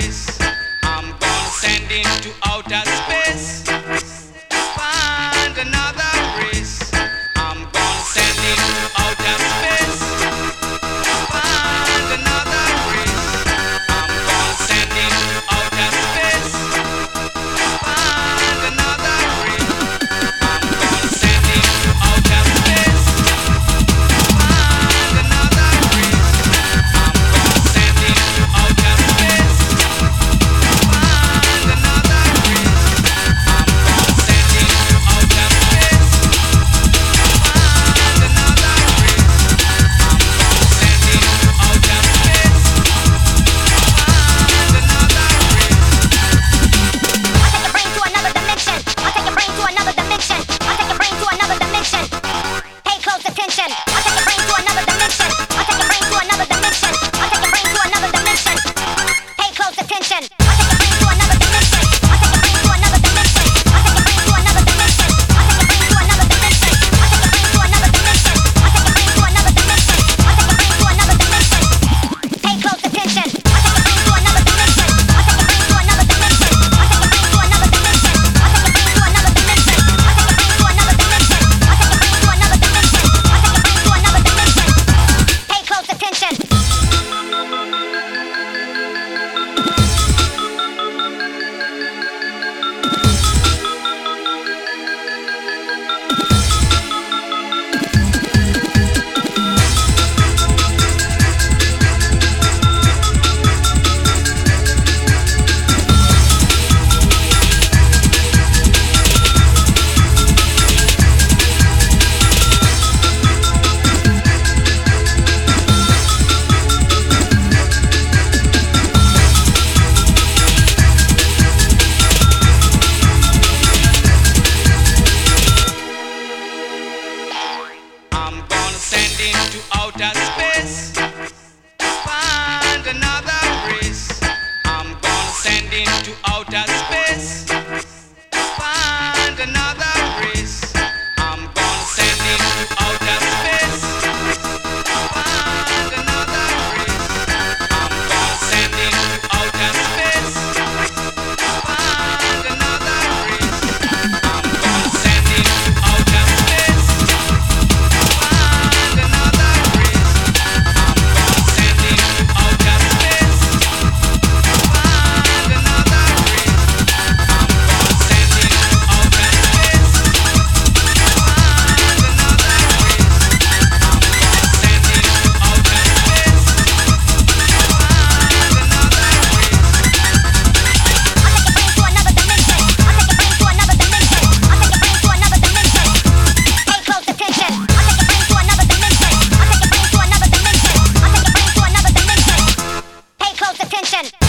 race. I'm gonna send him to outer space. Find another race. I'm gonna send him to outer space. Find another race. I'm gonna send him to outer space. Find another race. I'm gonna send him to outer space. Find another race. I'm gonna send him to outer space. Find another race. I'm gonna send him to outer space. Find another race. I'm gonna send him to outer space. Find another race. I'll take your brain to another dimension. I'll take your brain to another dimension. Pay close attention. I'll take your brain to another dimension. I'll take your brain to another dimension. I'll take your brain to another dimension. Pay close attention. I'll take your brain to another dimension. I'll take your brain to another dimension. I'll take your brain to another dimension. I'll take your brain to another dimension. I'll take your brain to another dimension. I'll take your brain to another dimension. I'll take your brain to another dimension. Pay close attention. I'll take your brain to another dimension. I'll take your brain to another dimension. I'll take your brain to another dimension. I'll take your brain to another dimension. I'll take your brain to another dimension. I'll take your brain to another dimension. I'll take your brain to another dimension. Pay close attention. I'm gonna send him to outer space. Find another race. I'm gonna send him to outer space. Find another race. I'm gonna send him to outer space. Find another race. I'm gonna send him to outer space. Find another race. I'm gonna send him to outer space. Find another race. I'm gonna send him to outer space. Find another race. I'm gonna send him to outer space. Find another race. I'm gonna send him to outer space. Find another race. I'll take your brain to another dimension. I'll take your brain to another dimension. I'll take your brain to another dimension. Pay close attention. I'll take your brain to another dimension. I'll take your brain to another dimension. I'll take your brain to another dimension. Pay close attention.